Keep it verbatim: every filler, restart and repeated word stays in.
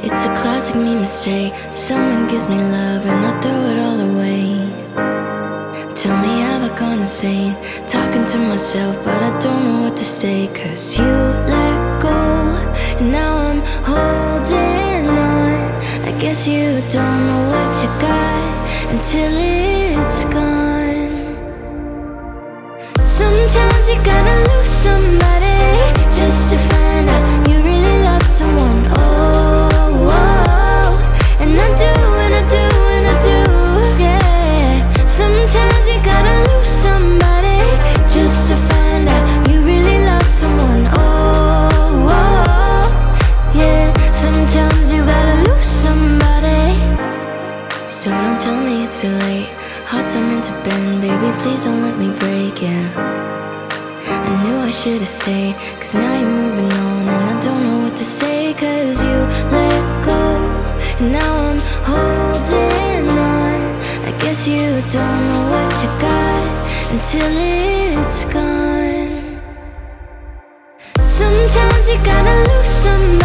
It's a classic me mistake. Someone gives me love and I throw it all away. Tell me have I gone insane, talking to myself but I don't know what to say. Cause you let go and now I'm holding on. I guess you don't know what you got until it's gone. Sometimes you gotta lose somebody just to find out you really love someone. Oh, oh, and I do, and I do, and I do, yeah. Sometimes you gotta lose somebody just to find out you really love someone. Oh, oh, yeah. Sometimes you gotta lose somebody. So don't tell me it's too late. Hearts are meant to bend, baby, please don't let me break, yeah. I knew I should've stayed, cause now you're moving on and I don't know what to say. Cause you let go and now I'm holding on. I guess you don't know what you got until it's gone. Sometimes you gotta lose somebody